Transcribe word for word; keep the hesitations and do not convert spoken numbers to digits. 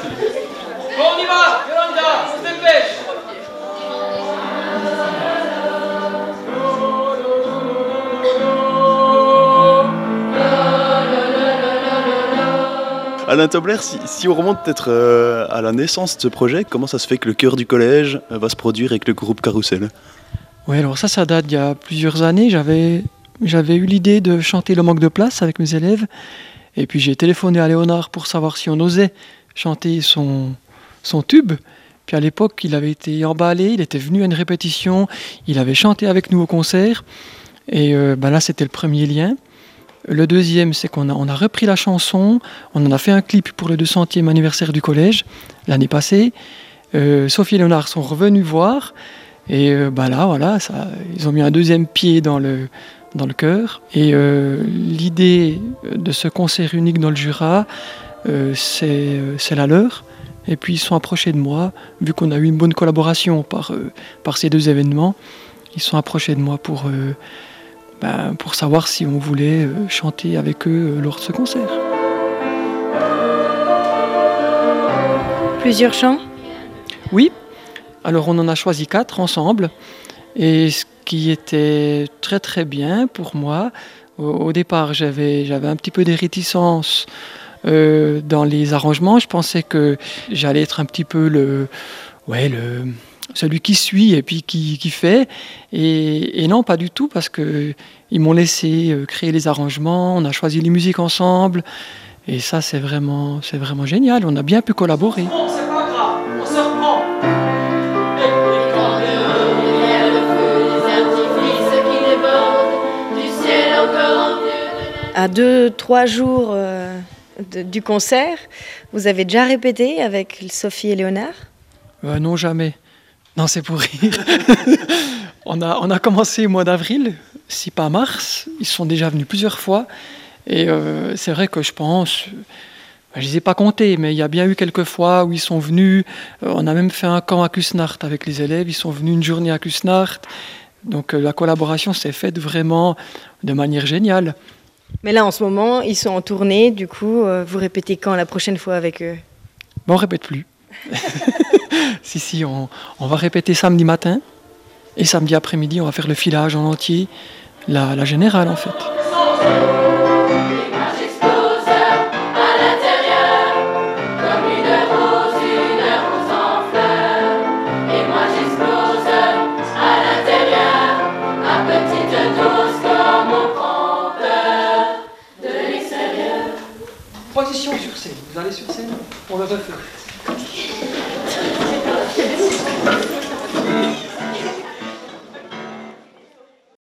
Bon, on y va, Yolanda, on se dépêche. Alain Tobler, si, si on remonte peut-être euh, à la naissance de ce projet, comment ça se fait que le chœur du collège euh, va se produire avec le groupe Carrousel? Oui, alors ça, ça date d'il y a plusieurs années. J'avais, j'avais eu l'idée de chanter Le manque de place avec mes élèves. Et puis j'ai téléphoné à Léonard pour savoir si on osait chanter son, son tube. Puis à l'époque, il avait été emballé, il était venu à une répétition, il avait chanté avec nous au concert. Et euh, ben là, c'était le premier lien. Le deuxième, c'est qu'on a, on a repris la chanson, on en a fait un clip pour le deux centième anniversaire du collège, l'année passée. Euh, Sophie et Léonard sont revenus voir, et euh, bah là, voilà, ça, ils ont mis un deuxième pied dans le, dans le chœur. Et euh, l'idée de ce concert unique dans le Jura, euh, c'est, c'est la leur. Et puis ils sont approchés de moi, vu qu'on a eu une bonne collaboration par, euh, par ces deux événements, ils sont approchés de moi pour... Euh, Ben, pour savoir si on voulait euh, chanter avec eux euh, lors de ce concert. Plusieurs chants? Oui, alors on en a choisi quatre ensemble. Et ce qui était très très bien pour moi, au, au départ j'avais, j'avais un petit peu des réticences euh, dans les arrangements. Je pensais que j'allais être un petit peu le... Ouais, le celui qui suit et puis qui, qui fait. Et, et non, pas du tout, parce qu'ils m'ont laissé créer les arrangements, on a choisi les musiques ensemble. Et ça, c'est vraiment, c'est vraiment génial. On a bien pu collaborer. Bon, c'est pas grave, on se reprend. À deux, trois jours euh, de, du concert, vous avez déjà répété avec Sophie et Léonard? euh, Non, jamais. Non, c'est pour rire. on, a, on a commencé au mois d'avril, si pas mars. Ils sont déjà venus plusieurs fois. Et euh, c'est vrai que je pense... Je ne les ai pas comptés, mais il y a bien eu quelques fois où ils sont venus. Euh, on a même fait un camp à Cusnart avec les élèves. Ils sont venus une journée à Cusnart. Donc euh, la collaboration s'est faite vraiment de manière géniale. Mais là, en ce moment, ils sont en tournée. Du coup, euh, vous répétez quand la prochaine fois avec eux? Bon, on ne répète plus. si, si, on, on va répéter samedi matin. Et samedi après-midi, on va faire le filage en entier. La, la générale, en fait. Position sur scène. Vous allez sur scène pour le refaire.